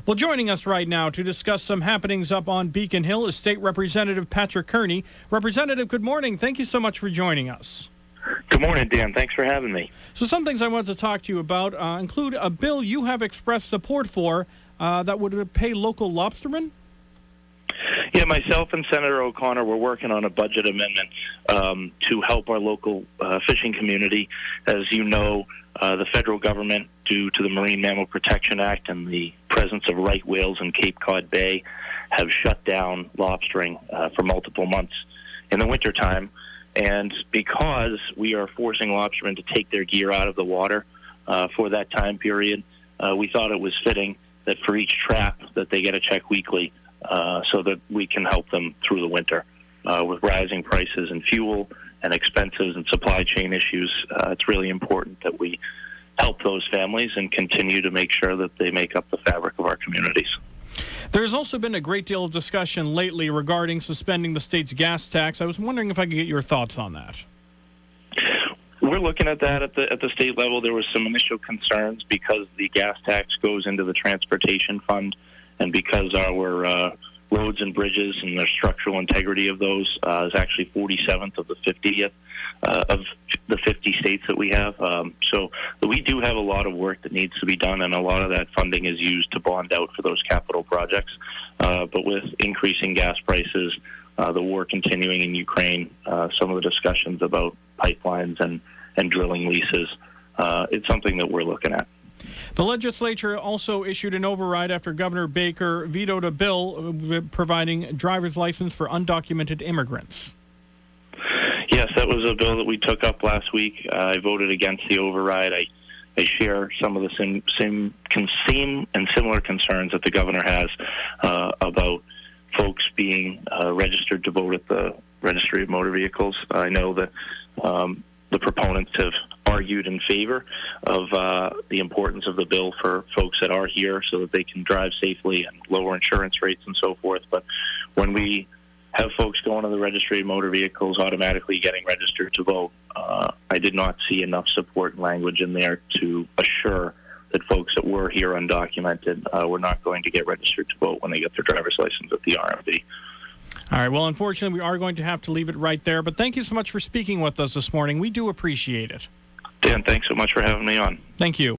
Well, joining us right now to discuss some happenings up on Beacon Hill is State Representative Patrick Kearney. Representative, good morning. Thank you so much for joining us. Good morning, Dan. Thanks for having me. So some things I want to talk to you about include a bill you have expressed support for that would pay local lobstermen. Yeah, myself and Senator O'Connor were working on a budget amendment to help our local fishing community. As you know, the federal government, due to the Marine Mammal Protection Act and the presence of right whales in Cape Cod Bay, have shut down lobstering for multiple months in the wintertime. And because we are forcing lobstermen to take their gear out of the water for that time period, we thought it was fitting that for each trap that they get a check weekly so that we can help them through the winter. With rising prices and fuel and expenses and supply chain issues, it's really important that we help those families and continue to make sure that they make up the fabric of our communities. There's also been a great deal of discussion lately regarding suspending the state's gas tax. I was wondering if I could get your thoughts on that. We're looking at that at the state level. There was some initial concerns because the gas tax goes into the transportation fund, and because our roads and bridges and the structural integrity of those is actually 47th of the 50th of the 50 states that we have. So we do have a lot of work that needs to be done, and a lot of that funding is used to bond out for those capital projects. But with increasing gas prices, the war continuing in Ukraine, some of the discussions about pipelines and drilling leases, it's something that we're looking at. The legislature also issued an override after Governor Baker vetoed a bill providing driver's license for undocumented immigrants. Yes, that was a bill that we took up last week. I voted against the override. I share some of the same and similar concerns that the governor has about folks being registered to vote at the Registry of Motor Vehicles. I know that the proponents have argued in favor of the importance of the bill for folks that are here so that they can drive safely and lower insurance rates and so forth. But when we have folks going to the Registry of Motor Vehicles automatically getting registered to vote, I did not see enough support and language in there to assure that folks that were here undocumented were not going to get registered to vote when they get their driver's license at the RMV. All right. Well, unfortunately, we are going to have to leave it right there. But thank you so much for speaking with us this morning. We do appreciate it. Dan, thanks so much for having me on. Thank you.